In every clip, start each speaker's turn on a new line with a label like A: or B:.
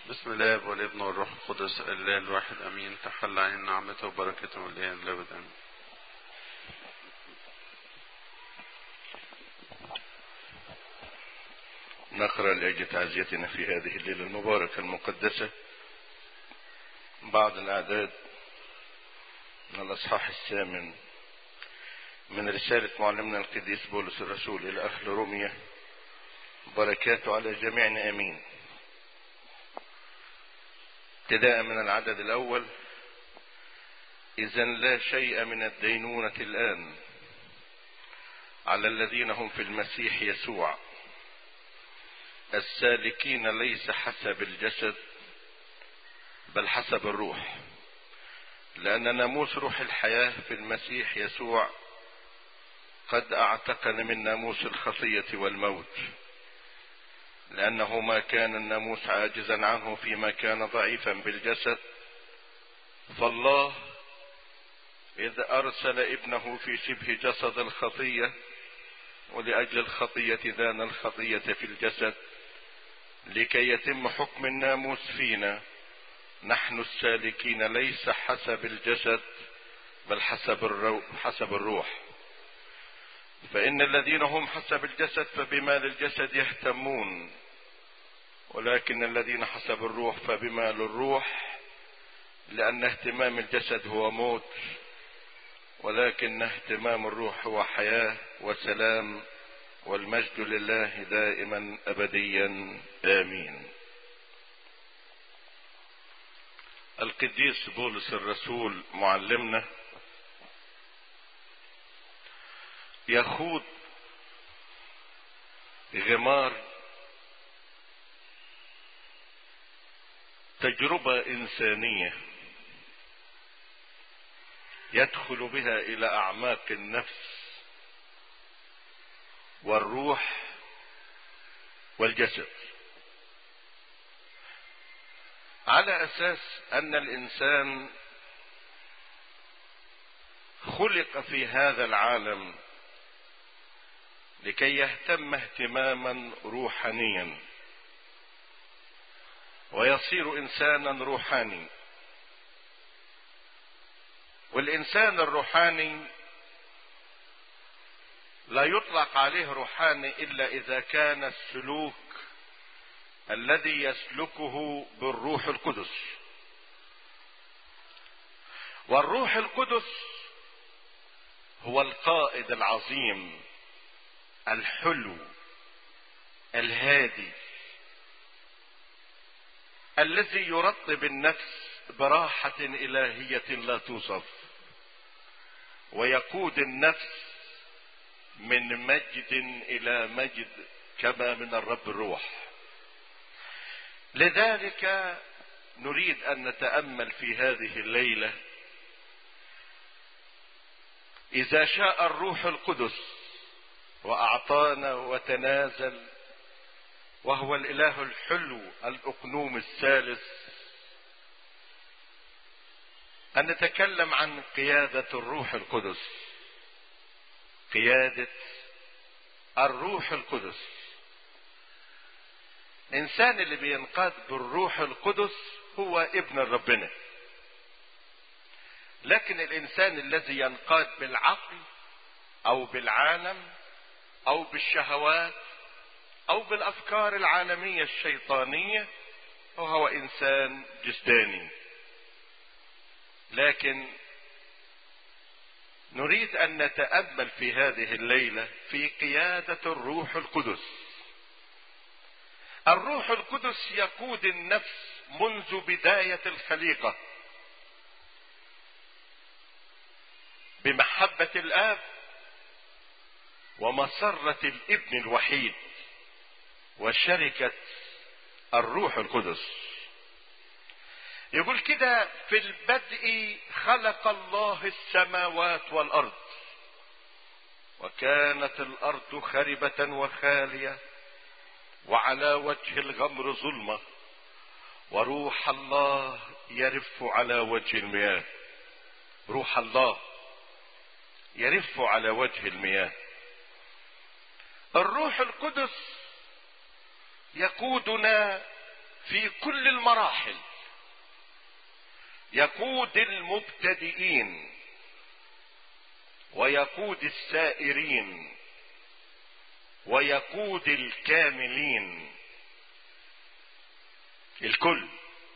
A: بسم الله والابن والروح القدس الاله الواحد امين. تحل عين نعمته وبركته الان لابد امين.
B: نقرأ لأجل تعزيتنا في هذه الليلة المباركة المقدسة بعض الأعداد من الأصحاح 8 من رسالة معلمنا القديس بولس الرسول إلى أهل روميا، بركاته على جميعنا آمين. ابتداء من العدد الأول: إذن لا شيء من الدينونة الآن على الذين هم في المسيح يسوع، السالكين ليس حسب الجسد بل حسب الروح، لأن ناموس روح الحياة في المسيح يسوع قد اعتقني من ناموس الخطية والموت، لأنه ما كان الناموس عاجزا عنه فيما كان ضعيفا بالجسد، فالله إذ أرسل ابنه في شبه جسد الخطية ولأجل الخطية دان الخطية في الجسد، لكي يتم حكم الناموس فينا نحن السالكين ليس حسب الجسد بل حسب الروح. فإن الذين هم حسب الجسد فبما للجسد يهتمون، ولكن الذين حسب الروح فبما للروح، لأن اهتمام الجسد هو موت، ولكن اهتمام الروح هو حياة وسلام، والمجد لله دائما أبديا آمين. القديس بولس الرسول معلمنا يخوض غمار تجربة إنسانية يدخل بها إلى أعماق النفس والروح والجسد، على أساس أن الإنسان خلق في هذا العالم لكي يهتم اهتماما روحانيا ويصير إنسانا روحاني. والإنسان الروحاني لا يطلق عليه روحاني إلا إذا كان السلوك الذي يسلكه بالروح القدس. والروح القدس هو القائد العظيم الحلو الهادي الذي يرطب النفس براحة إلهية لا توصف، ويقود النفس من مجد إلى مجد كما من الرب الروح. لذلك نريد أن نتأمل في هذه الليلة إذا شاء الروح القدس وأعطانا وتنازل، وهو الإله الحلو الأقنوم الثالث، أن نتكلم عن قيادة الروح القدس. قيادة الروح القدس. الإنسان اللي بينقاد بالروح القدس هو ابن ربنا، لكن الإنسان الذي ينقاد بالعقل أو بالعالم أو بالشهوات أو بالأفكار العالمية الشيطانية هو إنسان جسداني. لكن نريد أن نتأمل في هذه الليلة في قيادة الروح القدس. الروح القدس يقود النفس منذ بداية الخليقة بمحبة الآب ومسرة الابن الوحيد وشركة الروح القدس. يقول كده: في البدء خلق الله السماوات والأرض، وكانت الأرض خربة وخالية وعلى وجه الغمر ظلمة، وروح الله يرف على وجه المياه. روح الله يرف على وجه المياه. الروح القدس يقودنا في كل المراحل، يقود المبتدئين ويقود السائرين ويقود الكاملين، الكل.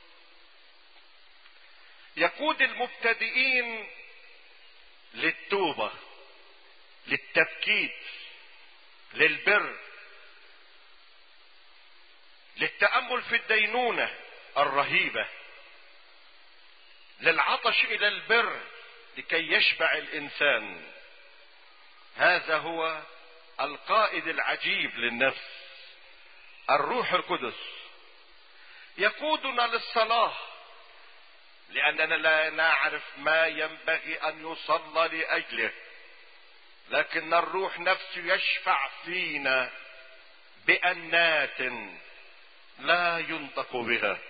B: يقود المبتدئين للتوبة، للتبكيت، للبر، للتأمل في الدينونة الرهيبة، للعطش إلى البر لكي يشبع الإنسان. هذا هو القائد العجيب للنفس، الروح القدس. يقودنا للصلاة لأننا لا نعرف ما ينبغي أن يصلى لأجله، لكن الروح نفسه يشفع فينا بأنات لا ينطق بها،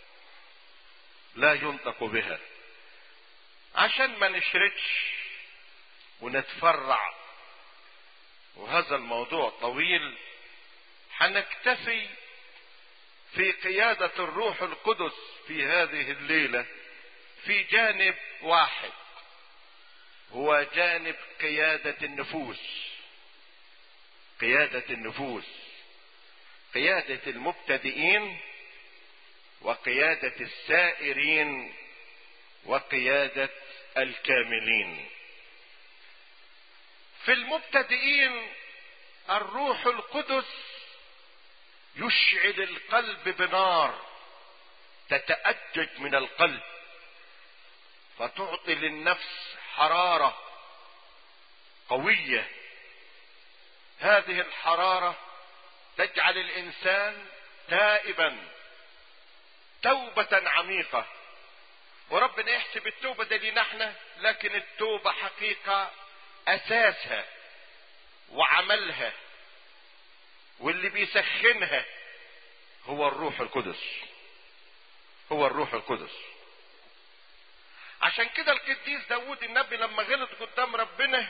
B: لا ينطق بها، عشان ما نشردش ونتفرع. وهذا الموضوع طويل، حنكتفي في قيادة الروح القدس في هذه الليلة في جانب واحد، هو جانب قيادة النفوس. قيادة النفوس، قيادة المبتدئين وقيادة السائرين وقيادة الكاملين. في المبتدئين الروح القدس يشعل القلب بنار تتأجج من القلب، فتعطي للنفس حرارة قوية. هذه الحرارة تجعل الإنسان تائبا توبة عميقة. وربنا يحسب التوبة دي لينا احنا، لكن التوبة حقيقة أساسها وعملها واللي بيسخنها هو الروح القدس، هو الروح القدس. عشان كده القديس داود النبي لما غلط قدام ربنا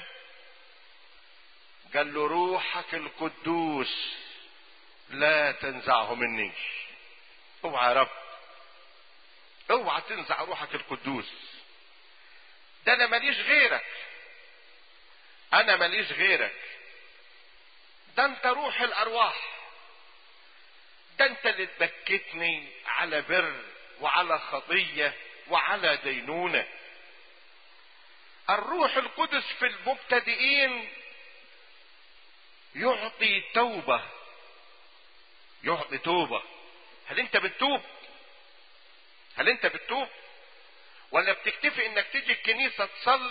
B: قال له روحك القدوس لا تنزعه مني. اوعى يا رب، اوعى تنزع روحك القدوس. ده انا ماليش غيرك، انا ماليش غيرك، ده انت روح الارواح، ده انت اللي تبكتني على بر وعلى خطية وعلى دينونة. الروح القدس في المبتدئين يعطي توبة، يعطي توبة. هل انت بتتوب؟ هل انت بتتوب؟ ولا بتكتفي انك تيجي الكنيسة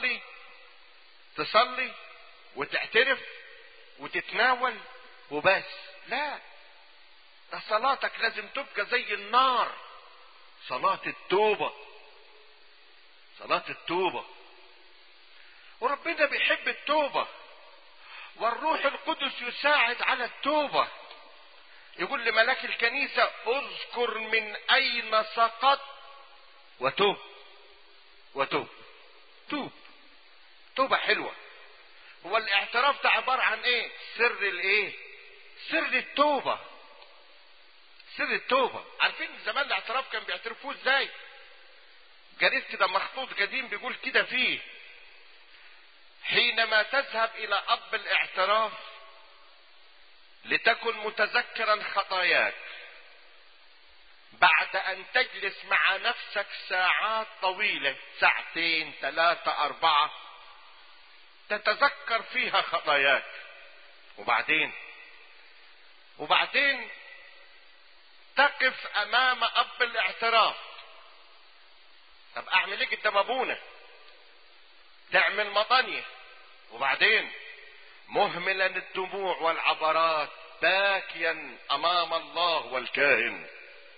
B: تصلي وتعترف وتتناول وبس؟ لا، ده صلاتك لازم تبقى زي النار، صلاة التوبة، صلاة التوبة. وربنا بيحب التوبة، والروح القدس يساعد على التوبة. يقول لملاك الكنيسة اذكر من اين سقط وتوب، وتوب. توب، توبة حلوة. هو الاعتراف ده عبارة عن ايه؟ سر الايه؟ سر التوبة، سر التوبة. عارفين زمان الاعتراف كان بيعترفوه ازاي؟ جريد كده مخطوط قديم بيقول كده فيه: حينما تذهب الى اب الاعتراف لتكن متذكرا خطاياك، بعد ان تجلس مع نفسك ساعات طويلة، ساعتين 3 4، تتذكر فيها خطاياك، وبعدين تقف امام اب الاعتراف. طب اعمل ايه قدام ابونا؟ تعمل مطانية، وبعدين مهملا الدموع والعبرات باكيا امام الله والكاهن،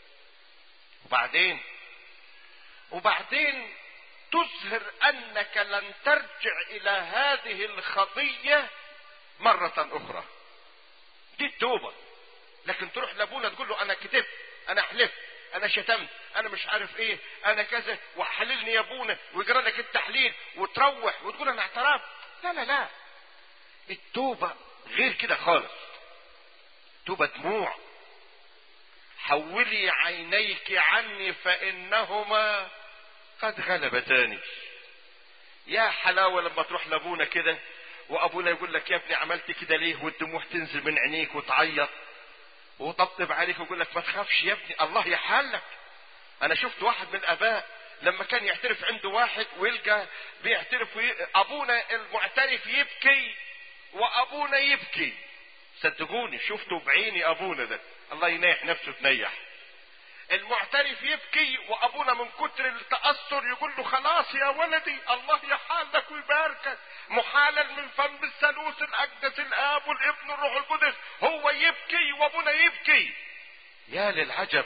B: وبعدين تظهر انك لن ترجع الى هذه الخطية مرة اخرى. دي التوبة. لكن تروح لابونا تقول له انا كتبت، انا حلفت، انا شتمت، انا مش عارف ايه، انا كذا، وحللني يا ابونا، ويجرى لك التحليل وتروح وتقول انا اعترفت. لا لا لا، التوبة غير كده خالص. توبة دموع، حولي عينيك عني فانهما قد غلبتاني. يا حلاوة لما تروح لابونا كده وابونا يقول لك يا ابني عملت كده ليه، والدموع تنزل من عينيك وتعيط وطبطب عليك ويقول لك ما تخافش يا ابني الله يحلك. انا شفت واحد من الاباء لما كان يعترف عنده واحد ويلقى بيعترف ابونا المعترف يبكي وابونا يبكي. صدقوني شفته بعيني ابونا ده الله ينيح نفسه تنيح. المعترف يبكي وابونا من كتر التأثر يقول له خلاص يا ولدي الله يحالك ويباركك، محالا من فم الثالوث الاقدس الاب والابن والروح القدس. هو يبكي وابونا يبكي. يا للعجب،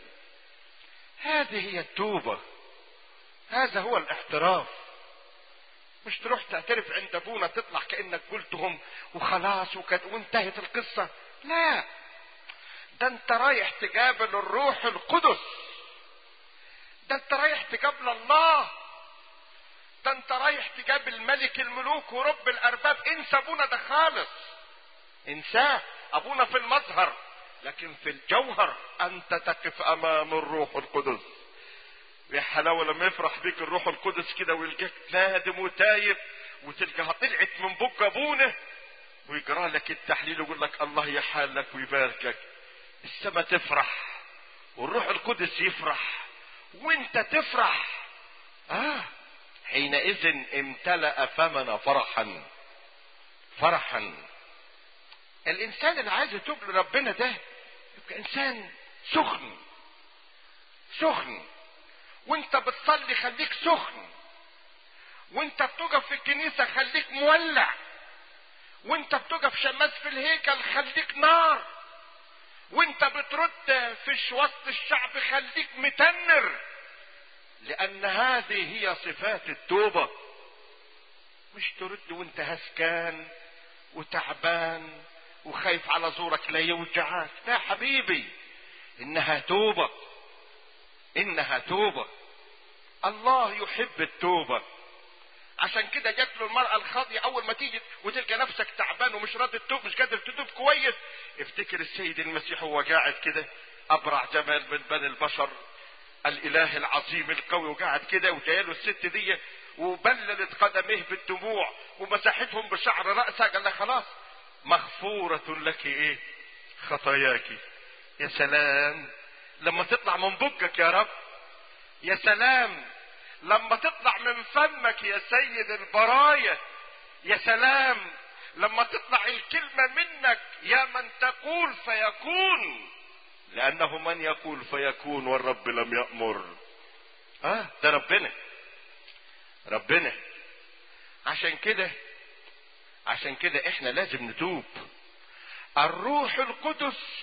B: هذه هي التوبة، هذا هو الاعتراف. مش تروح تعترف عند ابونا تطلع كأنك قلتهم وخلاص وانتهت القصة. لا، ده انت رايح تقابل الروح القدس، ده انت رايح تقابل الله، ده انت رايح تقابل ملك الملوك ورب الارباب. انسى ابونا ده خالص، انساه. ابونا في المظهر، لكن في الجوهر انت تقف امام الروح القدس. يا حلاوه لما يفرح بيك الروح القدس كده ويلقاك نادم وتايب وتلقاها طلعت من بق ابونا ويقرا لك التحليل ويقول لك الله يحالك ويباركك. السما تفرح والروح القدس يفرح وانت تفرح. حينئذ امتلأ فمنا فرحا. فرحا. الانسان اللي عايز يتوب لربنا ده يبقى انسان سخن سخن. وانت بتصلي خليك سخن، وانت بتقف في الكنيسة خليك مولع، وانت بتقف شماس في الهيكل خليك نار، وانت بترد في وسط الشعب خليك متنر. لان هذه هي صفات التوبة. مش ترد وانت هسكان وتعبان وخايف على زورك لا يوجعك. لا حبيبي، انها توبة، انها توبة. الله يحب التوبة. عشان كده جات له المرأة الخاطئة اول ما تيجي وتلقى نفسك تعبان ومش راضي تتوب، مش قادر تتوب كويس، افتكر السيد المسيح هو قاعد كده ابرع جمال من بني البشر، الاله العظيم القوي، وقاعد كده وجايله الست دي وبللت قدميه بالدموع ومسحتهم بشعر رأسها. قال لها خلاص مغفورة لك ايه خطاياك. يا سلام لما تطلع من بقك يا رب، يا سلام لما تطلع من فمك يا سيد البرايا، يا سلام لما تطلع الكلمة منك يا من تقول فيكون، لأنه من يقول فيكون والرب لم يأمر. ده ربنا. عشان كده احنا لازم نتوب. الروح القدس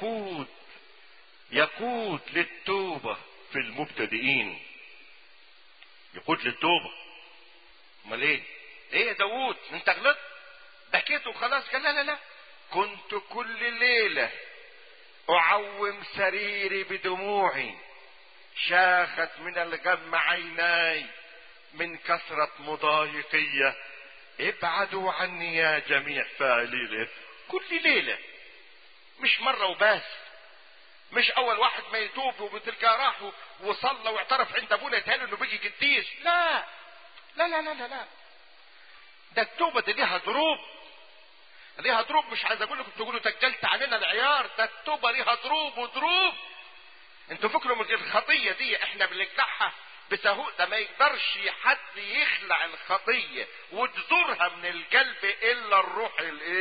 B: يقود للتوبة في المبتدئين، يقود للتوبة. امال ايه يا داوود انت غلطت بكيت وخلاص؟ قال لا، كنت كل ليلة اعوم سريري بدموعي، شاخت من الغم عيناي من كثرة مضايقية، ابعدوا عني يا جميع فاعلي الاثم. كل ليلة، مش مرة وبس، مش اول واحد ما يتوب وبتلقى راح وصلى واعترف عند ابونا يتهيأ انه بيجي قديس. لا لا لا لا لا، ده التوبة دي ليها ضروب، مش عايز اقول لكم تقولوا تجلت علينا العيار، ده التوبة ليها ضروب. انتوا فكروا من الخطية دي احنا بنقلعها بسهولة، ده ما يقدرش حد يخلع الخطية وتزورها من القلب الا الروح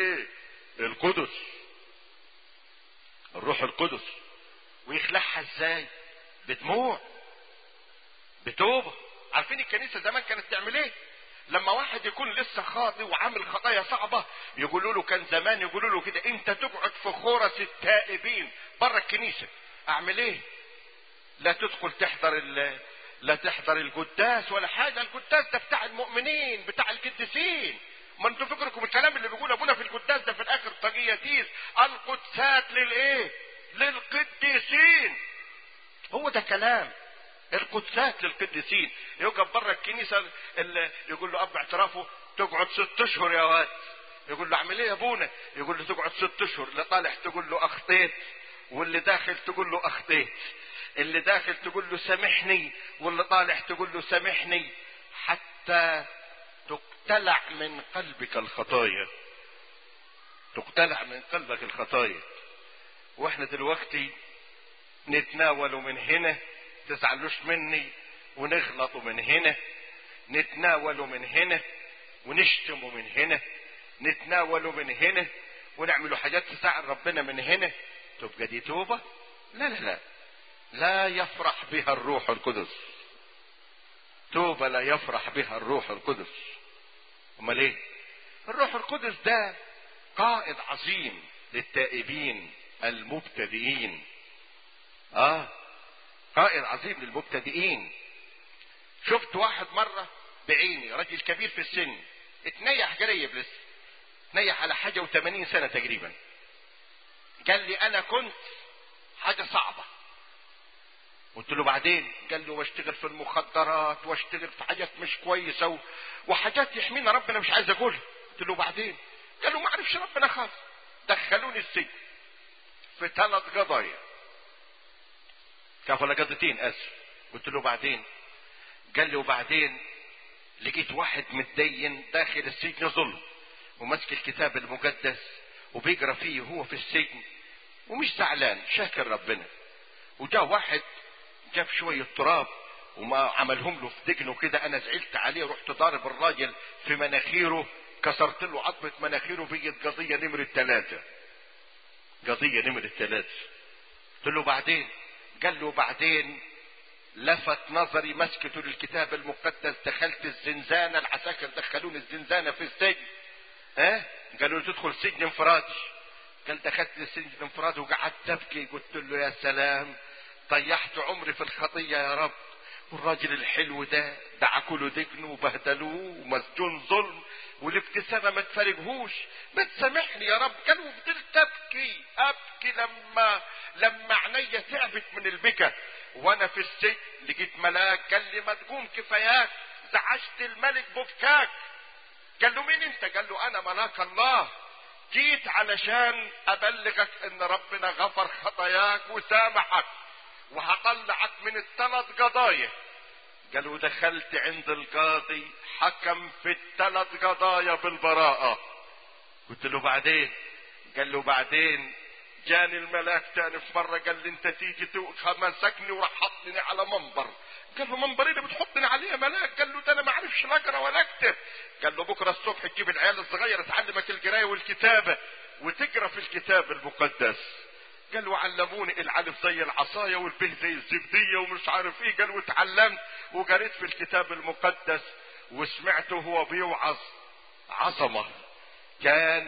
B: الروح القدس. ويخلعها ازاي؟ بدموع، بتوبة. عارفين الكنيسة زمان كانت تعمل ايه؟ لما واحد يكون لسه خاطئ وعامل خطايا صعبة يقولوا له، كان زمان يقولوا له كده انت تقعد في خورس التائبين بره الكنيسة. اعمل ايه؟ لا تدخل لا تحضر القداس ولا حاجة. القداس ده بتاع المؤمنين بتاع القديسين. ما انتوا فكركم الكلام اللي بيقول ابونا في القداس ده في الاخر طاقية القدسات للقديسين. هو ده كلام القدسات للقديسين. يوقف بره الكنيسة يقول له اب اعترافه تقعد 6 اشهر يا واد. يقول له اعمل ايه يا ابونا؟ يقول له تقعد 6 اشهر. لا طالع تقول له اخطيت واللي داخل تقول له اخطيت، اللي داخل تقول له سامحني، واللي طالع تقول له سامحني، حتى تقتلع من قلبك الخطايا، تقتلع من قلبك الخطايا. واحنا دلوقتي نتناول من هنا، تزعلوش مني، ونغلط من هنا، نتناول من هنا ونشتم من هنا، نتناول من هنا ونعمل حاجات تزعل ربنا من هنا. تبقى دي توبة؟ لا لا لا، لا يفرح بها الروح القدس. توبة لا يفرح بها الروح القدس. امال ايه؟ الروح القدس ده قائد عظيم للتائبين المبتدئين. قائد عظيم للمبتدئين. شفت واحد مرة بعيني، راجل كبير في السن، اتنيح قريب لسه، اتنيح على حاجة و80 سنة تقريبا. قال لي انا كنت حاجة صعبة. قلت له بعدين؟ قال له واشتغل في المخدرات واشتغل في حاجات مش كويسة وحاجات يحمينا ربنا مش عايز اقولها. قلت له بعدين؟ قال له ما عرفش ربنا خالص. دخلوني السجن في 3 قضايا، كافة قضيتين اسف. قلت له بعدين؟ قال لي وبعدين لقيت واحد متدين داخل السجن ظلم، ومسك الكتاب المقدس وبيقرا فيه وهو في السجن ومش زعلان، شاكر ربنا. وجاء واحد جاب شوية تراب وما عملهم له في دقنه كده، انا زعلت عليه، رحت ضارب الراجل في مناخيره، كسرت له عظمة مناخيره، بقت قضية نمرة 3. قضية نمرة 3. قلت له بعدين؟ قال له بعدين لفت نظري مسكته للكتاب المقدس، دخلت الزنزانة، العساكر دخلوني الزنزانة في السجن. قالوا له تدخل سجن انفرادي. قال دخلت السجن انفرادي وقعدت ابكي. قلت له يا سلام، ضيعت عمري في الخطية يا رب، والراجل الحلو ده دعكوا له دقنه وبهدلوه ومسجون ظلم، والابتسامة ما تفارقهوش، ما تسامحني يا رب. قال وفضلت ابكي لما عينيا تعبت من البكا. وانا في السجن لقيت ملاك قال لي ما تقوم كفاياك، زعجت الملك ببكاك. قال له مين انت؟ قال له انا ملاك الله، جيت علشان ابلغك ان ربنا غفر خطاياك وسامحك وهطلعك من ال3 قضايا. قال له دخلت عند القاضي، حكم في ال3 قضايا بالبراءة. قلت له بعدين؟ قال له بعدين جاني الملاك تاني في مرة، قال لي انت تيجي مسكني وراح حطني على منبر. قال له منبر اللي بتحطني عليه يا ملاك؟ قال له ده انا ما اعرفش لا اقرا ولا اكتب. قال له بكره الصبح تجيب العيال الصغيره تعلمك القرايه والكتابه وتقرا في الكتاب المقدس. قال له علموني الالف زي العصايه والبه زي الزبديه ومش عارف ايه. قال واتعلمت وقريت في الكتاب المقدس وسمعته وهو بيوعظ. عظمه، كان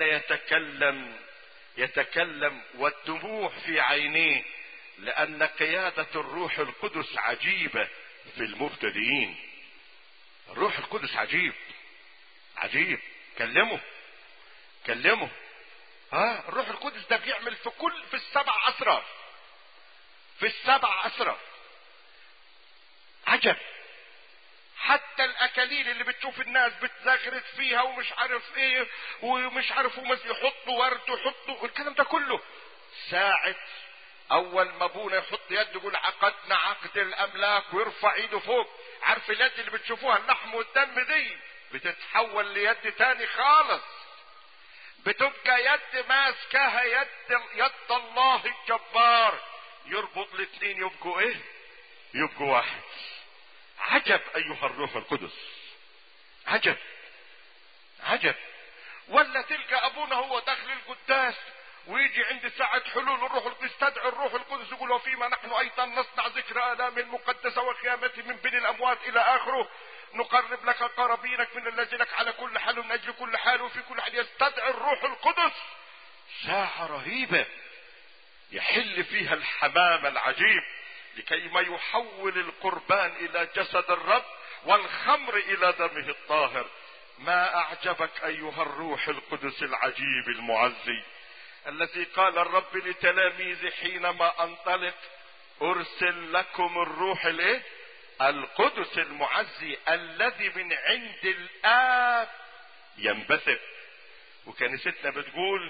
B: يتكلم والدموع في عينيه، لأن قيادة الروح القدس عجيبة في المبتدئين. الروح القدس عجيب. كلمه. الروح القدس ده بيعمل في ال7 أسرار، في ال7 أسرار عجب. حتى الاكاليل اللي بتشوف الناس بتزغرت فيها ومش عارف ايه ومش عارف يحطوا ورد ويحطوا الكلام ده كله، ساعة اول ما ابونا يحط يده يقول عقدنا عقد الاملاك ويرفع ايده فوق، عارف اليد اللي بتشوفوها اللحم والدم دي بتتحول ليد تاني خالص، بتبقى يد ماسكاها يد الله الجبار، يربط الاثنين يبقوا ايه؟ يبقوا واحد. عجب ايها الروح القدس، عجب. ولا تلقى ابونا هو داخل القداس ويجي عند ساعة حلول الروح القدس، يستدعي الروح القدس يقول وفيما نحن ايضا نصنع ذكر آلام المقدسة وقيامته من بين الاموات الى اخره، نقرب لك قرابينك من الذي لك على كل حال ومن اجل كل حال وفي كل حال. يستدعي الروح القدس ساعة رهيبة يحل فيها الحمام العجيب لكي ما يحول القربان الى جسد الرب والخمر الى دمه الطاهر. ما اعجبك ايها الروح القدس العجيب المعزي، الذي قال الرب لتلاميذه حينما انطلق ارسل لكم الروح القدس المعزي الذي من عند الاب ينبثق. وكنيستنا بتقول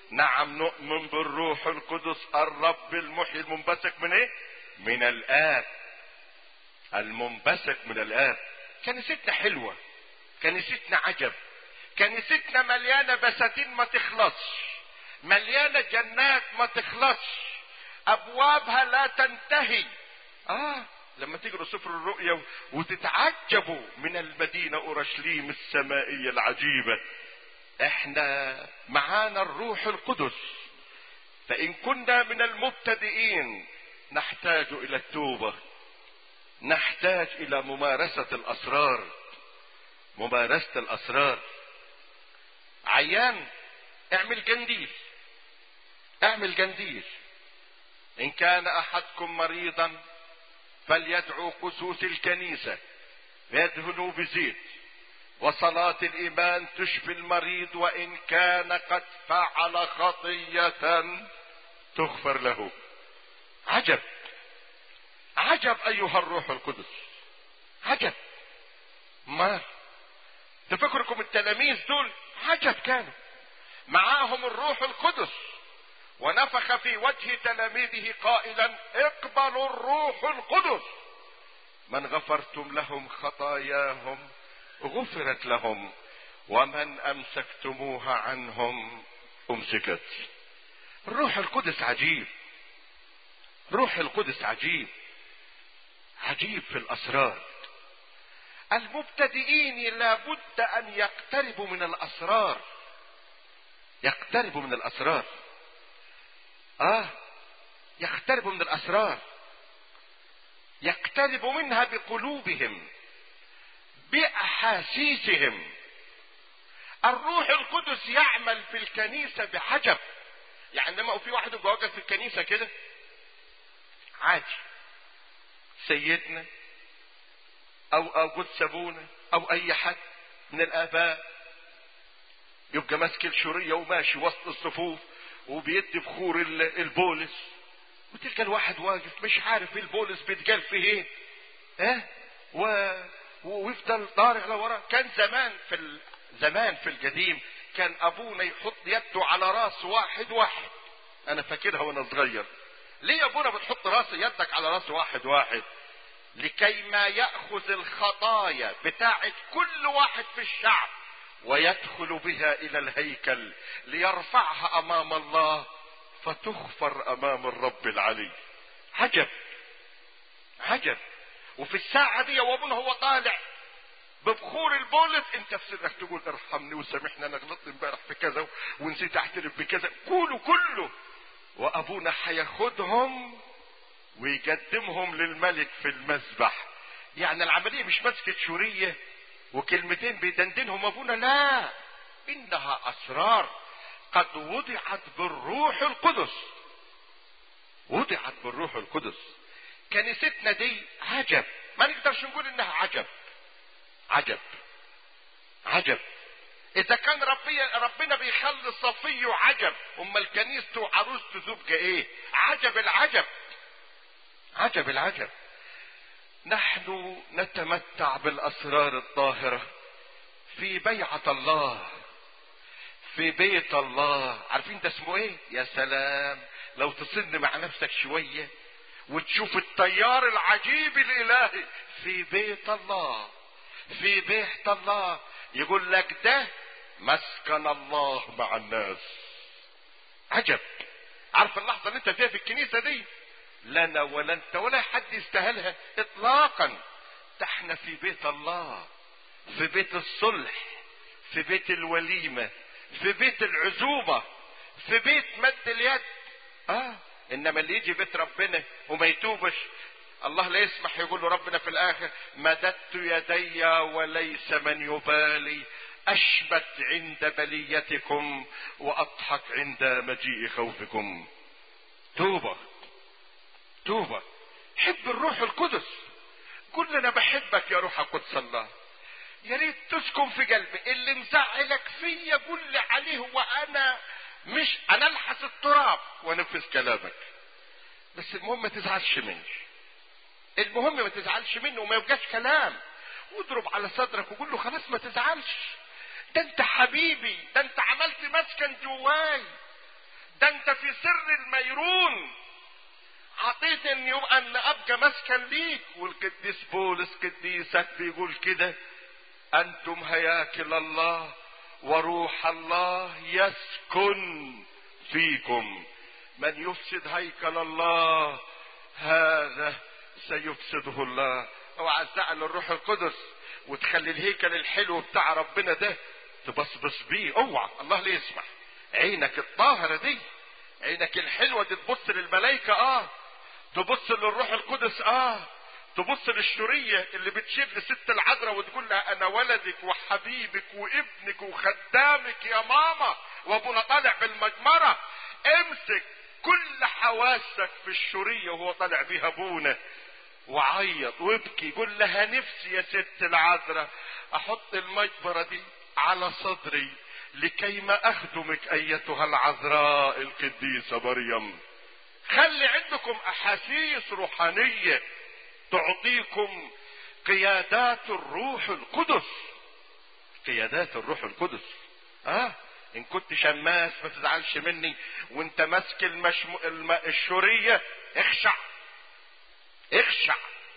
B: نعم نؤمن بالروح القدس الرب المحيي المنبثق من ايه؟ من الآب. المنبثق من الآب. كنيستنا حلوة، كنيستنا عجب، كنيستنا مليانة بساتين ما تخلصش، مليانة جنات ما تخلصش، ابوابها لا تنتهي. لما تقروا سفر الرؤيا وتتعجبوا من المدينة اورشليم السمائية العجيبة. احنا معانا الروح القدس، فان كنا من المبتدئين نحتاج الى التوبة، نحتاج الى ممارسة الاسرار، ممارسة الاسرار. عيان اعمل جنديل، اعمل جنديل. ان كان احدكم مريضا فليدعو قسوس الكنيسة يدهنوا بزيت، وصلاة الايمان تشفي المريض، وان كان قد فعل خطية تغفر له. عجب عجب ايها الروح القدس، عجب. ما تفكركم التلاميذ دول عجب، كانوا معاهم الروح القدس ونفخ في وجه تلاميذه قائلا اقبلوا الروح القدس، من غفرتم لهم خطاياهم غفرت لهم، ومن امسكتموها عنهم امسكت. الروح القدس عجيب، روح القدس عجيب، عجيب في الاسرار. المبتدئين لابد ان يقتربوا من الاسرار، يقتربوا من الاسرار. يقتربوا من الاسرار، يقتربوا منها بقلوبهم، باحاسيسهم. الروح القدس يعمل في الكنيسة بعجب. يعني لما في واحد يبقى واقف في الكنيسة كده عادي، سيدنا او قدس ابونا او اي حد من الاباء يبقى ماسك الشورية وماشي وسط الصفوف وبيدي بخور البولس، وتلقى الواحد واقف مش عارف البولس بيتقال فيه ايه، ويفضل طارع لورا. كان زمان في القديم كان ابونا يحط يده على راس واحد واحد. انا فاكرها وانا صغير. ليه يا ابونا بتحط راس يدك على راس واحد واحد؟ لكي ما يأخذ الخطايا بتاعت كل واحد في الشعب ويدخل بها الى الهيكل ليرفعها امام الله فتغفر امام الرب العلي. عجب عجب. وفي الساعة دي وابونا هو طالع ببخور البولس انت في سرك تقول ارحمني وسامحني انا غلطت امبارح في كذا ونسيت اعترف بكذا، قولوا كله. وابونا هياخدهم ويقدمهم للملك في المذبح. يعني العملية مش مسكة شورية وكلمتين بيدندنهم ابونا، لا، انها اسرار قد وضعت بالروح القدس، وضعت بالروح القدس. كنيستنا دي عجب، ما نقدرش نقول انها عجب. عجب عجب. اذا كان ربنا بيخلي صفيه عجب، امال كنيسته وعروسته تبقى ايه؟ عجب العجب، عجب العجب. نحن نتمتع بالاسرار الطاهرة في بيعة الله، في بيت الله. عارفين ده اسمه ايه؟ يا سلام لو تصن مع نفسك شوية وتشوف التيار العجيب الالهي في بيت الله، في بيت الله. يقول لك ده مسكن الله مع الناس. عجب. عارف اللحظة اللي انت فيها في الكنيسة دي لنا ولا انت ولا حد يستاهلها اطلاقا. ده احنا في بيت الله، في بيت الصلح، في بيت الوليمة، في بيت العزومة، في بيت مد اليد. انما اللي يجي بيت ربنا وما يتوبش الله لا يسمح. يقول له ربنا في الاخر مددت يدي وليس من يبالي، اشمت عند بليتكم واضحك عند مجيء خوفكم. توبة توبة. حب الروح القدس. قل انا بحبك يا روح القدس الله، يا ريت تسكن في قلبي. اللي مزعلك فيا قل لي عليه وانا مش انا الحس التراب وانفذ كلامك. بس المهم ما تزعلش مني، المهم ما تزعلش منه وما يبقاش كلام. واضرب على صدرك وقول له خلاص ما تزعلش، ده انت حبيبي، ده انت عملت مسكن جواي. ده انت في سر الميرون عطيت ان يبقى ان ابقى مسكن ليك. والقديس بولس قديسك بيقول كده: انتم هياكل الله وروح الله يسكن فيكم، من يفسد هيكل الله هذا سيفسده الله. اوعى تزعل الروح القدس وتخلي الهيكل الحلو بتاع ربنا ده تبصبص بيه، اوعى، الله لا يسمح. عينك الطاهرة دي، عينك الحلوة دي تبص للملائكة، تبص للروح القدس، تبص للشورية اللي بتشير لست العذراء وتقول لها انا ولدك وحبيبك وابنك وخدامك يا ماما، وابونا طالع بالمجمرة. امسك كل حواسك في الشورية وهو طالع بيها ابونا، وعيط وابكي، قول لها نفسي يا ست العذراء احط المجبرة دي على صدري لكيما اخدمك ايتها العذراء القديسة مريم. خلي عندكم احاسيس روحانية تعطيكم قيادات الروح القدس. قيادات الروح القدس. ان كنت شماس ما تزعلش مني، وانت ماسك الشورية اخشع اخشع.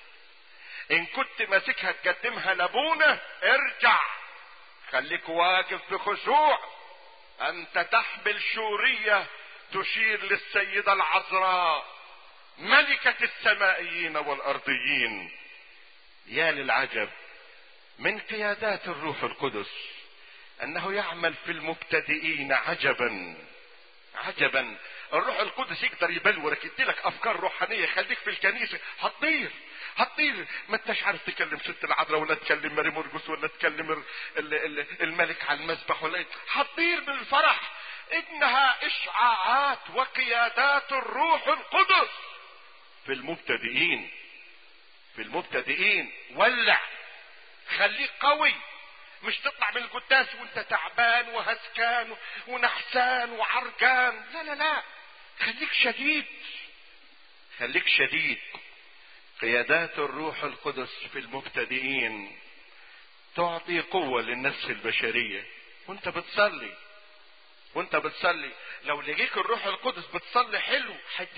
B: ان كنت ماسكها تقدمها لابونا ارجع، خليك واقف بخشوع. انت تحمل شورية تشير للسيدة العذراء ملكة السمائيين والارضيين. يا للعجب من قيادات الروح القدس، انه يعمل في المبتدئين عجبا عجبا. الروح القدس يقدر يبلورك، يديلك افكار روحانيه، يخليك في الكنيسه هتطير هتطير، ما انتش عارف تكلم ست العذراء ولا تكلم ماري مرقس ولا تكلم الملك على المسبح ولا هتطير بالفرح. انها اشعاعات وقيادات الروح القدس في المبتدئين. في المبتدئين ولع، خليك قوي، مش تطلع من القداس وانت تعبان وهسكان ونحسان وعرقان، لا لا لا، خليك شديد، خليك شديد. قيادات الروح القدس في المبتدئين تعطي قوة للنفس البشرية. وانت بتصلي وانت بتصلي لو لقيك الروح القدس بتصلي حلو،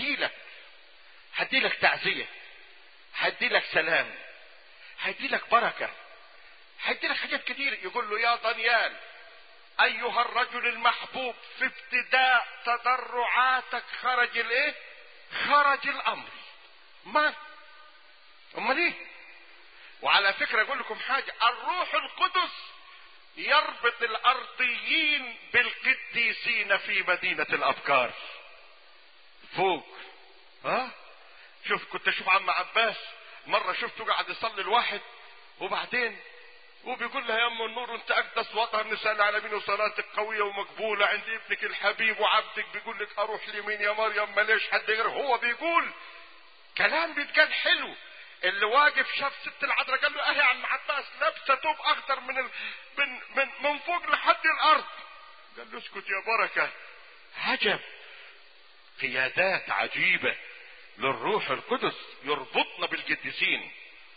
B: هديلك تعزية، هديلك سلام، هديلك بركة، هديلك حاجات كتير. يقول له يا دانيال ايها الرجل المحبوب، في ابتداء تضرعاتك خرج الايه؟ خرج الامر. ما امال ايه؟ وعلى فكرة اقول لكم حاجة، الروح القدس يربط الارضيين بالقديسين في مدينة الابكار فوق. شوف، كنت اشوف عم عباس مرة، شفته قاعد يصلي الواحد، وبعدين وبيقول لها يا ام النور انت اقدس وطهر نساء العالمين وصلاتك قويه ومقبوله عند ابنك الحبيب وعبدك، بيقول لك اروح لمين يا مريم؟ ماليش حد غير هو. بيقول كلام بيتقال حلو. اللي واقف شاف ست العذراء قال له اهي يا عم عباس لابسه توب اخضر من فوق لحد الارض. قال له اسكت يا بركه. عجب، قيادات عجيبه للروح القدس يربطنا بالقديسين،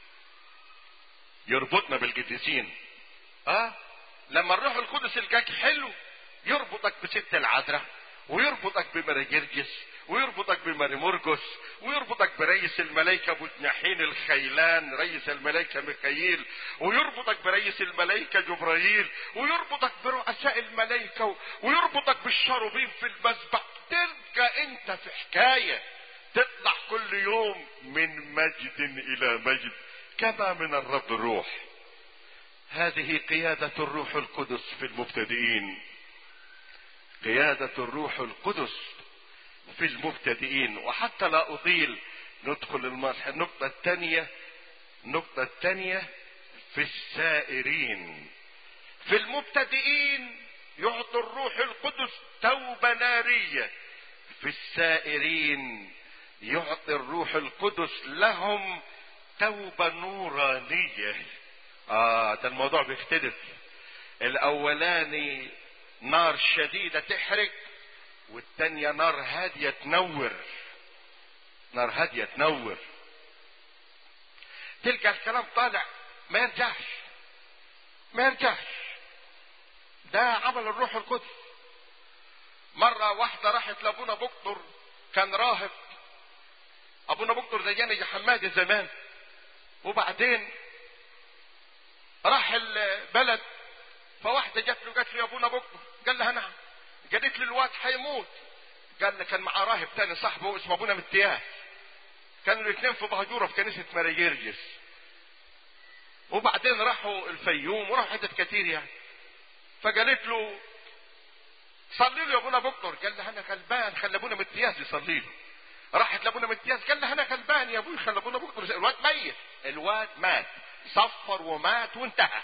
B: يربطنا بالقديسين. لما الروح القدس يلقاك حلو يربطك بست العذراء، ويربطك بماري جرجس، ويربطك بماري مرقس، ويربطك برئيس الملائكة ابو جناحين الخيلان رئيس الملائكة ميخائيل، ويربطك برئيس الملائكة جبرائيل، ويربطك برؤساء الملائكة، ويربطك بالشاروبين في المسبح. تلقى انت في حكاية، تطلع كل يوم من مجد الى مجد كما من الرب الروح. هذه قيادة الروح القدس في المبتدئين. قيادة الروح القدس في المبتدئين. وحتى لا اطيل ندخل النقطة الثانية في السائرين. في المبتدئين يعطي الروح القدس توبة نارية، في السائرين يعطي الروح القدس لهم توبة نورانية. ده الموضوع بيختلف. الاولاني نار شديدة تحرق، والتانية نار هادية تنور. نار هادية تنور، تلقى الكلام طالع ما يرجعش. ده عمل الروح القدس. مرة واحدة راحت لابونا بكتر، كان راهب ابونا بكتر زينا حمادي زمان، وبعدين راح البلد، فواحدة جات له قالت له يا ابونا بكتر، قال لها نعم. قالت له الواد هيموت. قال له كان معاه راهب تاني صاحبه اسمه ابونا متياس، كانوا الاثنين في بهجورة في كنيسة ماري جرجس، وبعدين راحوا الفيوم وراحوا حتت كتير يعني. فقالت له صلي له يا ابونا بكتر. قال لها انا غلبان، خلي ابونا متياس يصلي له. راحت لابونا متياس، قال لها انا غلبان يا ابوي، خلي ابونا بكتر. الواد ميت، الواد مات، صفر ومات وانتهى.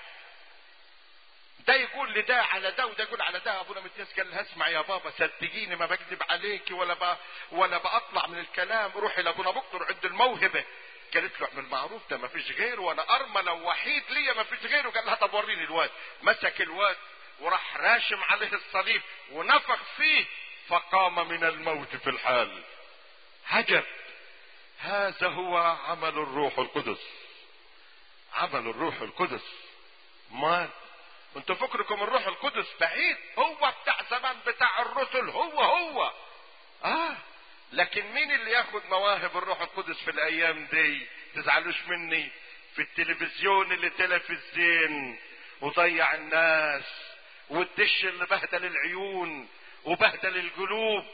B: ده يقول لده على ده وده يقول على ده. ابونا متياس قال لها اسمع يا بابا، صدقيني ما بكذب عليكي ولا بأطلع من الكلام، روحي لابونا بكتر عند الموهبه. قالت له اعمل معروف، ده ما فيش غيره وانا ارمله ووحيد ليا ما فيش غيره. قال لها طب وريني الواد. مسك الواد وراح راشم عليه الصليب ونفخ فيه فقام من الموت في الحال. عجب، هذا هو عمل الروح القدس، عمل الروح القدس. ما انتوا فكركم الروح القدس بعيد؟ هو بتاع زمان بتاع الرسل، هو لكن مين اللي ياخد مواهب الروح القدس في الايام دي؟ تزعلوش مني، في التلفزيون اللي تلف الزين وضيع الناس، والدش اللي بهدل العيون وبهدل القلوب،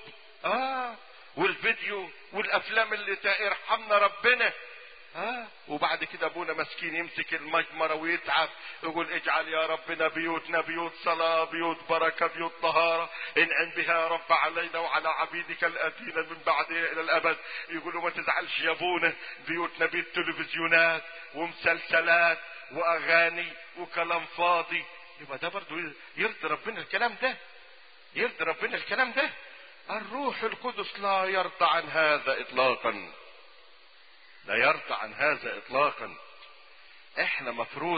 B: والفيديو والافلام اللي يرحمنا ربنا. وبعد كده ابونا مسكين يمسك المجمرة ويتعب، يقول اجعل يا ربنا بيوتنا بيوت صلاة، بيوت بركة، بيوت طهارة، انعم بها يا رب علينا وعلى عبيدك الاتين من بعدها الى الابد. يقولوا ما تزعلش يا ابونا، بيوتنا بيت تلفزيونات ومسلسلات واغاني وكلام فاضي. يبقى ده برضو يرضي ربنا الكلام ده؟ يرضي ربنا الكلام ده؟ الروح القدس لا يرضى عن هذا اطلاقا، لا يرضى عن هذا اطلاقا. احنا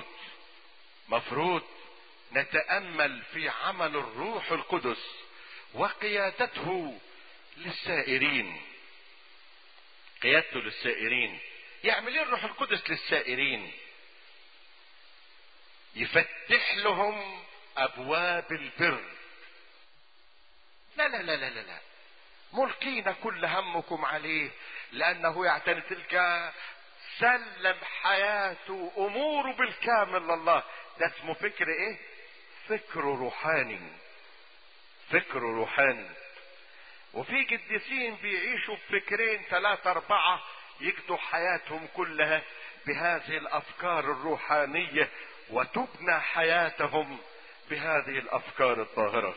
B: مفروض نتأمل في عمل الروح القدس وقيادته للسائرين، قيادته للسائرين. يعمل ايه الروح القدس للسائرين؟ يفتح لهم ابواب البر. لا لا لا لا لا, لا. ملقين كل همكم عليه لانه يعتني تلك، سلم حياته اموره بالكامل لله. ده اسمه فكر ايه؟ فكر روحاني، فكر روحاني. وفي قديسين بيعيشوا بفكرين 3 4 يقضوا حياتهم كلها بهذه الافكار الروحانية وتبنى حياتهم بهذه الافكار الطاهرة.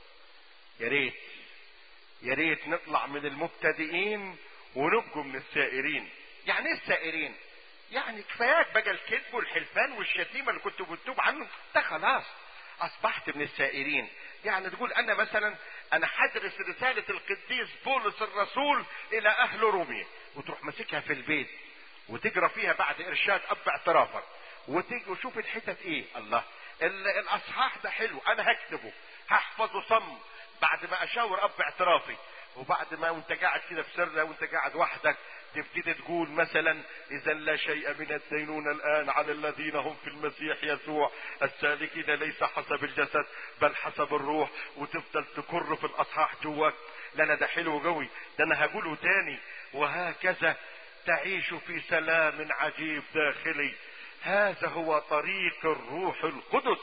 B: يا ريت نطلع من المبتدئين ونبقوا من السائرين. يعني ايه السائرين؟ يعني كفاياك بقى الكذب والحلفان والشتيمه اللي كنت بتتوب عنه، ده خلاص اصبحت من السائرين. يعني تقول انا مثلا انا هدرس رساله القديس بولس الرسول الى اهل روميا، وتروح ماسكها في البيت وتقرا فيها بعد ارشاد اب اعترافك، وتيجي وشوف الحتت ايه. الله، الاصحاح ده حلو، انا هكتبه هحفظه صم بعد ما اشاور اب اعترافي. وبعد ما وانت قاعد كده في سر وانت قاعد وحدك تبتدي تقول مثلا اذا لا شيء من الدينونة الان على الذين هم في المسيح يسوع السالكين ليس حسب الجسد بل حسب الروح، وتفضل تكر في الاصحاح جواك. لا ده حلو قوي، ده انا هقوله تاني. وهكذا تعيش في سلام عجيب داخلي. هذا هو طريق الروح القدس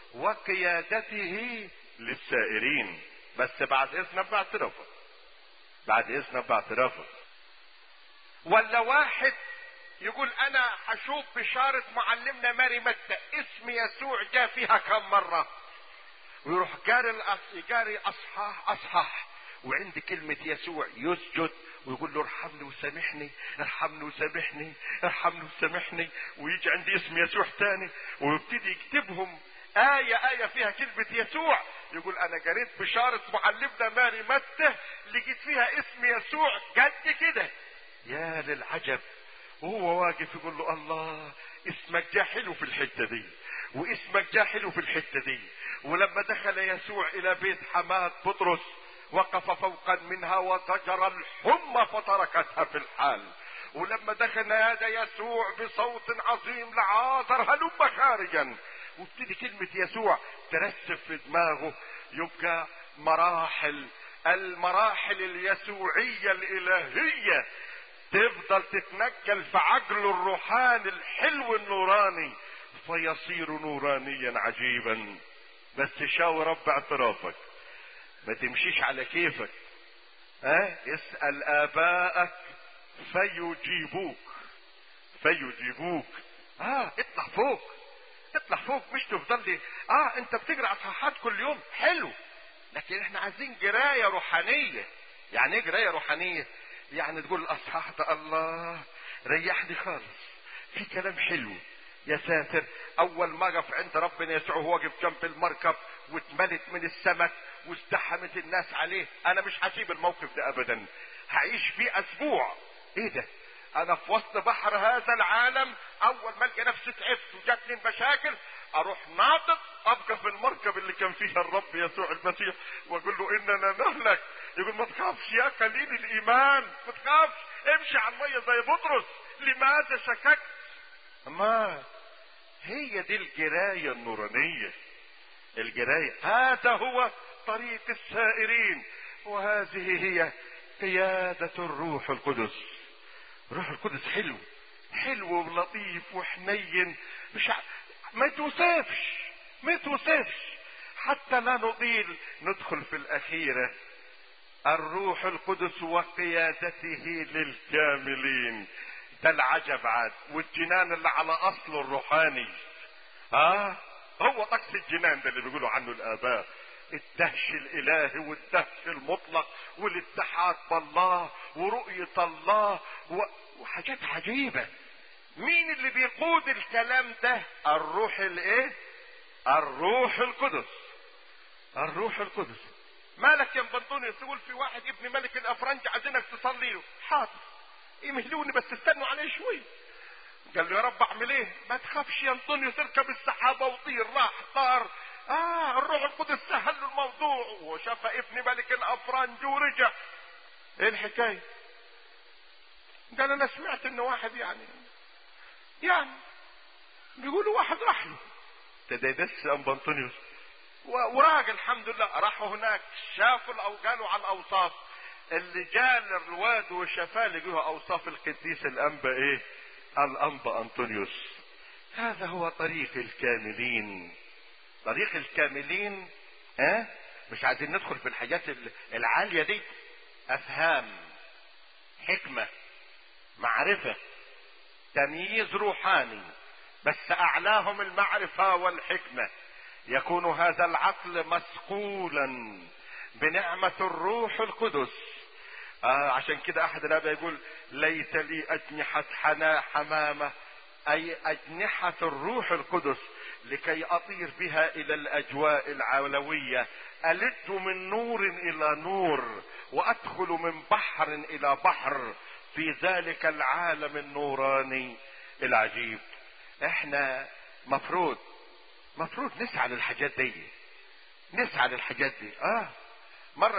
B: وقيادته للسائرين، بس بعد اذن باعترافه، بعد اذن باعترافه. ولا واحد يقول انا هشوف بشارة معلمنا ماري متى اسم يسوع جاء فيها كم مرة، ويروح جاري اصحاح وعند كلمة يسوع يسجد ويقول له ارحمني وسامحني، ارحمني وسامحني، ارحمني وسامحني. ويجي عند اسم يسوع تاني ويبتدي يكتبهم آية فيها كلمة يسوع، يقول أنا قريت بشارة معلمنا ماري متى لقيت فيها اسم يسوع قد كده. يا للعجب، وهو واقف يقول له الله اسمك جا حلو في الحتة دي، واسمك جا حلو في الحتة دي. ولما دخل يسوع إلى بيت حماة بطرس وقف فوقا منها وضجر الحمى فتركتها في الحال. ولما دخل نادى يسوع بصوت عظيم لعازر هلم خارجا. وابتدي كلمة يسوع ترسب في دماغه. يبقى مراحل المراحل اليسوعية الالهية تفضل تتنقل في عقله الروحاني الحلو النوراني، فيصير نورانيا عجيبا. بس شاور رب اعترافك، ما تمشيش على كيفك. اسأل آبائك فيجيبوك. اطلع فوق، اطلع فوق، مش تفضل لي انت بتقرا اصحاحات كل يوم حلو، لكن احنا عايزين قرايه روحانيه. يعني ايه قرايه روحانيه؟ يعني تقول الاصحاح ده الله ريحني خالص، في كلام حلو، يا ساتر. اول ما اقف عند ربنا يسوع وهو واقف جنب المركب واتملت من السمك وازدحمت الناس عليه، انا مش هسيب الموقف ده ابدا، هعيش فيه اسبوع. ايه ده؟ انا في وسط بحر هذا العالم، اول ما القى نفسي تعبت وجاتني المشاكل، اروح ناطق ابقى في المركب اللي كان فيها الرب يسوع المسيح واقول له اننا نهلك. يقول ما تخافش يا قليل الايمان، ما تخافش، امشي على الميه زي بطرس، لماذا شككت؟ ما هي دي القرايه النورانيه. القرايه هذا هو طريق السائرين، وهذه هي قياده الروح القدس. الروح القدس حلو، حلو ولطيف وحنين، مش ما توصفش حتى لا نطيل. ندخل في الاخيرة، الروح القدس وقيادته للكاملين. ده العجب عاد، والجنان اللي على اصله الروحاني. هو طقس الجنان ده اللي بيقولوا عنه الاباء، الدهش الالهي والدهش المطلق والاتحاد بالله ورؤية الله وحاجات عجيبة. مين اللي بيقود الكلام ده؟ الروح الايه؟ الروح القدس. الروح القدس. مالك يا بنطونيوس؟ يقول في واحد ابن ملك الافرنج عايزينك تصلي له. حاضر، يمهلوني بس استنوا عليه شوي. قال له يا رب اعمل ايه؟ ما تخافش يا انطونيوس، اركب السحابه وطير. راح طار، الروح القدس سهل له الموضوع وشاف ابن ملك الافرنج ورجع. ايه الحكايه؟ قال انا سمعت ان واحد يعني بيقولوا واحد راح له تدايدس ام بنطونيوس وراجل الحمد لله. راحوا هناك شافوا او قالوا على الاوصاف اللي جال الرواد وشافاه، لقوها اوصاف القديس الانبا ايه؟ الانبا انطونيوس. هذا هو طريق الكاملين. طريق الكاملين. مش عايزين ندخل في الحاجات العالية دي. افهام، حكمة، معرفة، تمييز روحاني، بس اعلاهم المعرفة والحكمة. يكون هذا العقل مثقولا بنعمة الروح القدس. عشان كده احد الاباء يقول ليت لي اجنحة حمامة، اي اجنحة الروح القدس، لكي اطير بها الى الاجواء العلوية، الج من نور الى نور، وادخل من بحر الى بحر في ذلك العالم النوراني العجيب. احنا مفروض نسعى للحاجات دي، نسعى للحاجات دي. مرة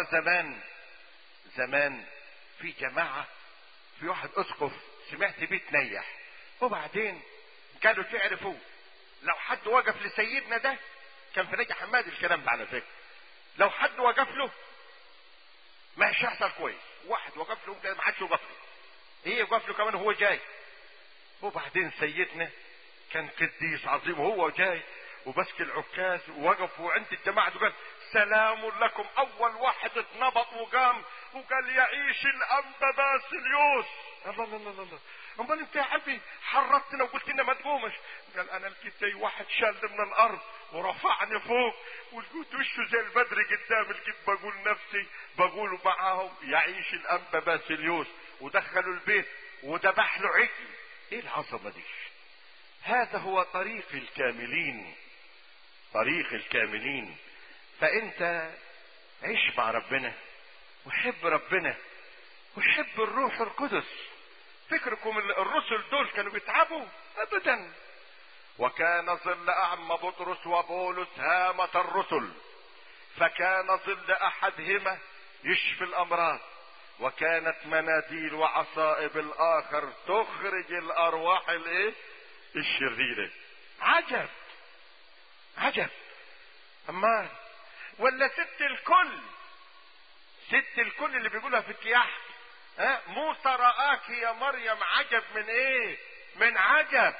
B: زمان في جماعة، في واحد اسقف سمعت بيه تنيح، وبعدين قالوا تعرفوا لو حد وقف لسيدنا ده، كان في نجا حماد الكلام ده على فكرة، لو حد وقف له ما هيحصل كويس. واحد وقف له ما حدش وقف له، ايه يوقف له كمان هو جاي. وبعدين سيدنا كان قديس عظيم وهو جاي وبسك العكاز ووقف عند الجماعة وقال سلام لكم. اول واحد اتنبط وقام وقال يعيش الانبا باسليوس. الله الله الله الله، امال انت يا عمي حرضتنا وقلت لنا ما تقومش. قال انا لقيت زي واحد شال من الارض ورفعني فوق ولقيت وشه زي البدر قدام، لقيت بقول نفسي بقول معاهم يعيش الانبا باسليوس، ودخلوا البيت وذبح له عجل. ايه العظمه دي؟ هذا هو طريق الكاملين، طريق الكاملين. فانت عيش مع ربنا وحب ربنا وحب الروح القدس. فكركم الرسل دول كانوا بيتعبوا؟ ابدا. وكان ظل اعم بطرس وبولس هامة الرسل، فكان ظل احدهما يشفي الامراض، وكانت مناديل وعصائب الاخر تخرج الارواح الشريرة. عجب عجب. اما ولا ست الكل ست الكل اللي بيقولها في الكياح، موسى رآك يا مريم عجب من ايه؟ من عجب،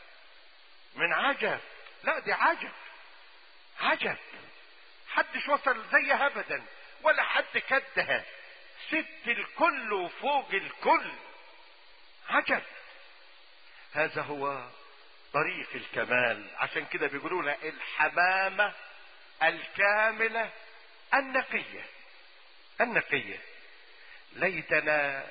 B: من عجب. لا دي عجب، عجب، حدش وصل زيها ابدا ولا حد كدها، ست الكل وفوق الكل، عجب. هذا هو طريق الكمال. عشان كده بيقولوا لها الحمامة الكاملة النقية، النقية. ليتنا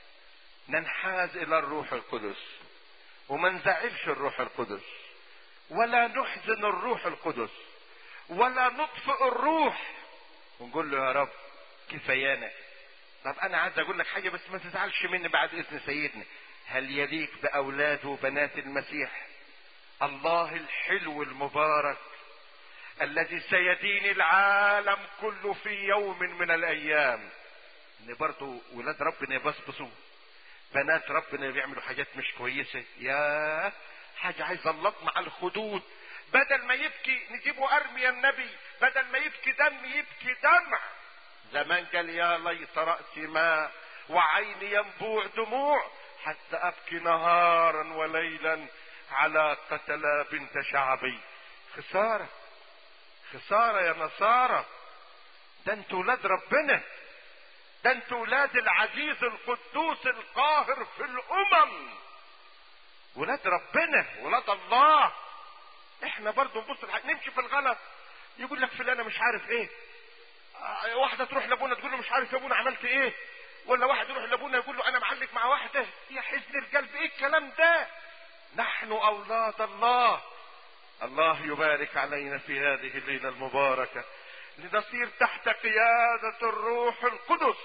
B: ننحاز الى الروح القدس وما نزعلش الروح القدس، ولا نحزن الروح القدس، ولا نطفئ الروح، ونقول له يا رب كفايانا. طب انا عايز اقول لك حاجة بس ما تزعلش مني بعد اذن سيدنا. هل يليق باولاد وبنات المسيح الله الحلو المبارك الذي سيدين العالم كله في يوم من الايام ان برضو ولاد ربنا يبصبصوا، بنات ربنا بيعملوا حاجات مش كويسة؟ يا حاجة عايزة اللطم على الخدود. بدل ما يبكي نجيبه ارميا النبي، بدل ما يبكي دم يبكي دمع. زمان قال يا ليت رأسي ماء وعيني ينبوع دموع حتى ابكي نهارا وليلا على قتلى بنت شعبي. خسارة، خسارة يا نصارى، ده انتوا ولاد ربنا، ده انتوا ولاد العزيز القدوس القاهر في الامم، ولاد ربنا، ولاد الله. احنا برضو نبص نمشي في الغلط، يقول لك فلانة مش عارف ايه، واحدة تروح لابونا تقول له مش عارف يا ابونا عملت ايه، ولا واحد يروح لابونا يقول له انا معلق مع واحدة. يا حزن القلب ايه الكلام ده؟ نحن اولاد الله. الله يبارك علينا في هذه الليلة المباركة لنصير تحت قيادة الروح القدس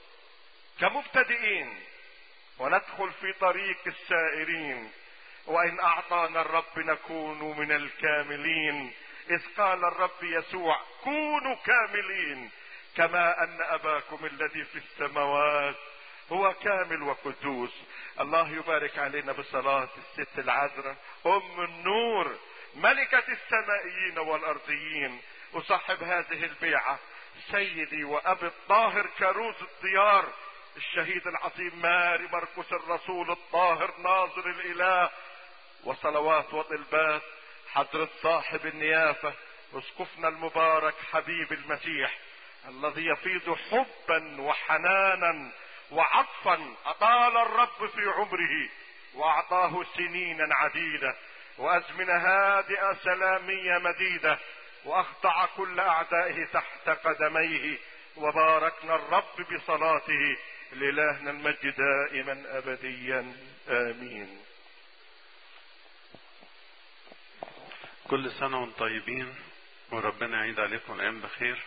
B: كمبتدئين وندخل في طريق السائرين. وان اعطانا الرب نكون من الكاملين، اذ قال الرب يسوع كونوا كاملين كما ان اباكم الذي في السماوات هو كامل وقدوس. الله يبارك علينا بصلاة الست العذراء ام النور ملكة السمائيين والارضيين، وصاحب هذه البيعة سيدي وابي الطاهر كروز الديار الشهيد العظيم ماري مرقس الرسول الطاهر ناظر الاله، وصلوات وطلبات حضرة صاحب النيافة اسقفنا المبارك حبيب المسيح الذي يفيض حبا وحنانا وعطفا. اطال الرب في عمره واعطاه سنينا عديدة وازمنة هادئة سلامية مديدة، واخضع كل اعدائه تحت قدميه، وباركنا الرب بصلاته. لإلهنا المجد دائما ابديا امين.
A: كل سنة وانتم طيبين وربنا يعيد عليكم الايام بخير.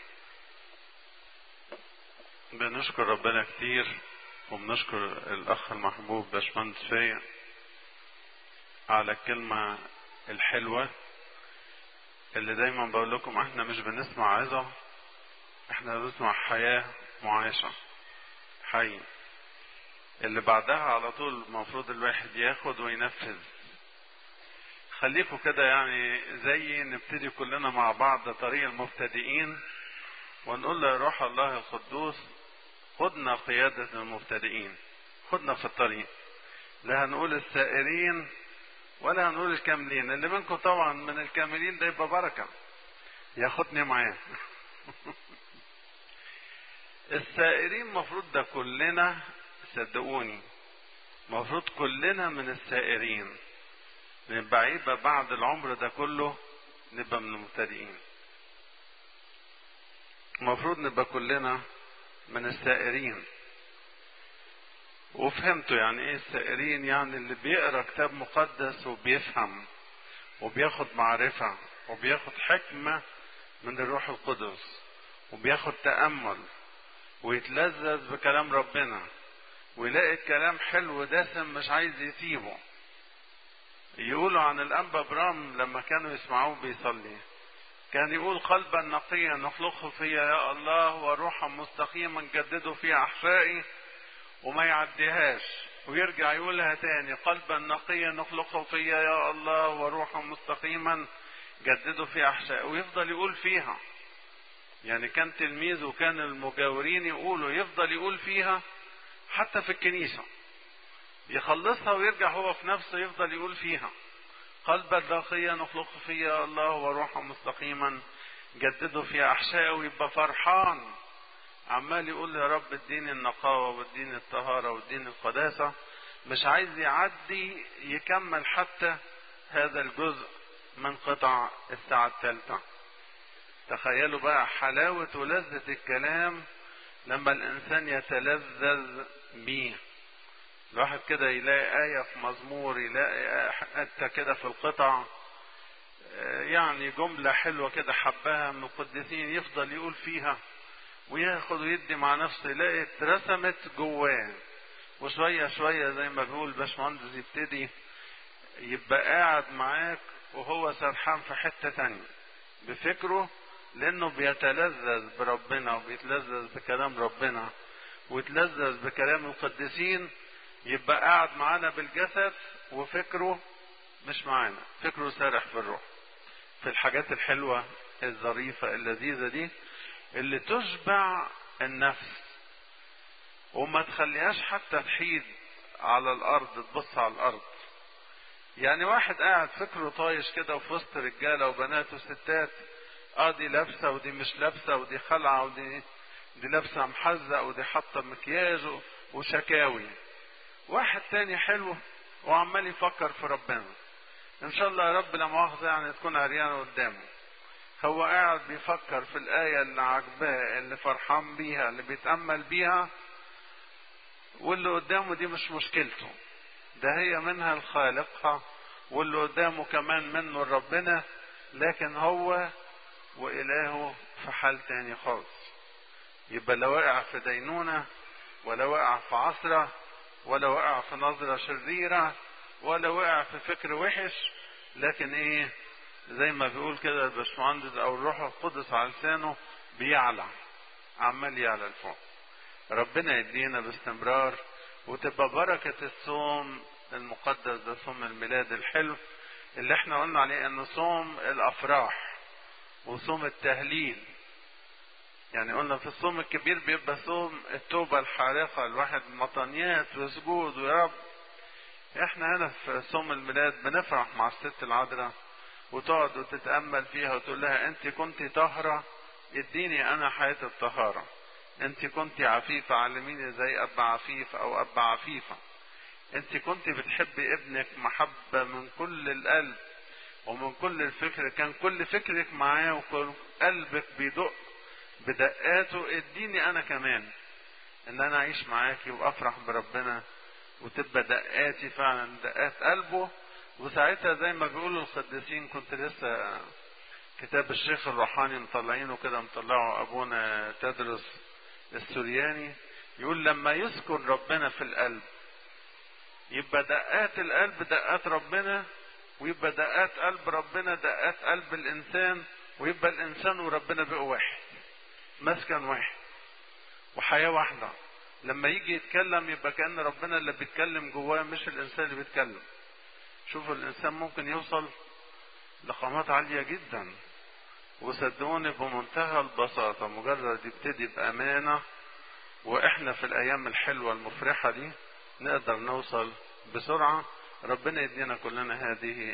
A: بنشكر ربنا كتير وبنشكر الاخ المحبوب باشمهندس فايق على الكلمة الحلوة اللي دايما بقول لكم احنا مش بنسمع عظة، احنا بنسمع حياة معاشة حي، اللي بعدها على طول المفروض الواحد ياخد وينفذ. خليكم كده يعني زي نبتدي كلنا مع بعض طريق المبتدئين ونقول له يا روح الله القدوس خدنا قيادة المبتدئين، خدنا في الطريق. لا هنقول السائرين ولا هنقول الكاملين، اللي منكم طبعا من الكاملين ده يبقى بركة ياخدني معاه. السائرين مفروض ده كلنا، صدقوني مفروض كلنا من السائرين، نبقى يبقى بعد العمر ده كله نبقى من المبتدئين. مفروض نبقى كلنا من السائرين. وفهمتوا يعني ايه السائرين؟ يعني اللي بيقرأ كتاب مقدس وبيفهم وبياخد معرفة وبياخد حكمة من الروح القدس وبياخد تأمل ويتلذذ بكلام ربنا ويلاقي الكلام حلو دسم مش عايز يسيبه. يقولوا عن الأنبا برام لما كانوا يسمعوه بيصلي كان يقول قلبا نقيا نخلقه فيا يا الله وروحا مستقيما جدده في أحشائي، وما يعديهاش ويرجع يقولها تاني قلبا نقيا نخلقه فيا يا الله وروحا مستقيما جدده في أحشائي، ويفضل يقول فيها يعني كان تلميذ وكان المجاورين يقولوا يفضل يقول فيها حتى في الكنيسة، يخلصها ويرجع هو في نفسه يفضل يقول فيها قلبا نقيا نخلق فيها الله وروحا مستقيما جدده في احشائه، ويبقى فرحان عمال يقول يا رب اديني النقاوة واديني الطهارة واديني القداسة، مش عايز يعدي يكمل حتى هذا الجزء من قطع الساعة الثالثة. تخيلوا بقى حلاوة ولذة الكلام لما الانسان يتلذذ بيه. الواحد كده يلاقي آية في مزمور، يلاقي حتى كده في القطع يعني جملة حلوة كده حبها من القديسين يفضل يقول فيها وياخد ويدي مع نفسه، يلاقي اترسمت جواه، وشوية شوية زي ما بيقول باشمهندس يبتدي يبقى قاعد معاك وهو سرحان في حتة تانية بفكره، لانه بيتلذذ بربنا وبيتلذذ بكلام ربنا ويتلذذ بكلام القديسين، يبقى قاعد معانا بالجسد وفكره مش معانا، فكره سارح في الروح، في الحاجات الحلوة الظريفة اللذيذة دي اللي تشبع النفس وما تخليهاش حتى تحيد على الارض تبص على الارض. يعني واحد قاعد فكره طايش كده وفي وسط رجاله وبنات وستات، دي لابسه ودي مش لابسه ودي خلعه ودي لابسه محزق ودي حاطه مكياج وشكاوي. واحد تاني حلو وعمال يفكر في ربنا، ان شاء الله يا رب لا مؤاخذه يعني تكون عريانه قدامه، هو قاعد بيفكر في الآية اللي عجباه اللي فرحان بيها اللي بيتأمل بيها، واللي قدامه دي مش مشكلته، ده هي منها لخالقها، واللي قدامه كمان منه ربنا، لكن هو وإلهه في حال تاني خالص. يبقى لا واقع في دينونة ولا واقع في عصرة ولا واقع في نظرة شريرة ولا واقع في فكر وحش، لكن ايه زي ما بيقول كده الباشمهندس او الروح القدس على لسانه بيعلى، عمال يعلى لفوق. ربنا يدينا باستمرار وتبقى بركة الصوم المقدس ده، صوم الميلاد الحلو اللي احنا قلنا عليه انه صوم الافراح وصوم التهليل. يعني قلنا في الصوم الكبير بيبقى صوم التوبة الحارقة، الواحد مطنيات وسجود ويا رب. احنا هنا في صوم الميلاد بنفرح مع الست العذراء وتقعد وتتأمل فيها وتقول لها انت كنت طاهرة اديني انا حياة الطهارة، انت كنت عفيفة علميني زي اب عفيف او اب عفيفة، انت كنت بتحبي ابنك محبة من كل القلب ومن كل الفكر، كان كل فكرك معاه وكل قلبك بيدق بدقاته، اديني انا كمان ان انا اعيش معاكي وافرح بربنا وتبقى دقاتي فعلا دقات قلبه. وساعتها زي ما بيقولوا القديسين، كنت لسه كتاب الشيخ الروحاني مطلعينه كده، مطلعه ابونا تدرس السورياني، يقول لما يذكر ربنا في القلب يبقى دقات القلب دقات ربنا، ويبقى دقات قلب ربنا دقات قلب الانسان، ويبقى الانسان وربنا بقوا واحد، مسكن واحد وحياة واحدة. لما يجي يتكلم يبقى كأن ربنا اللي بيتكلم جواه مش الانسان اللي بيتكلم. شوفوا الانسان ممكن يوصل لقامات عالية جدا، وصدقوني بمنتهى البساطة مجرد يبتدي بأمانة، واحنا في الايام الحلوة المفرحة دي نقدر نوصل بسرعة. ربنا يدينا كلنا هذه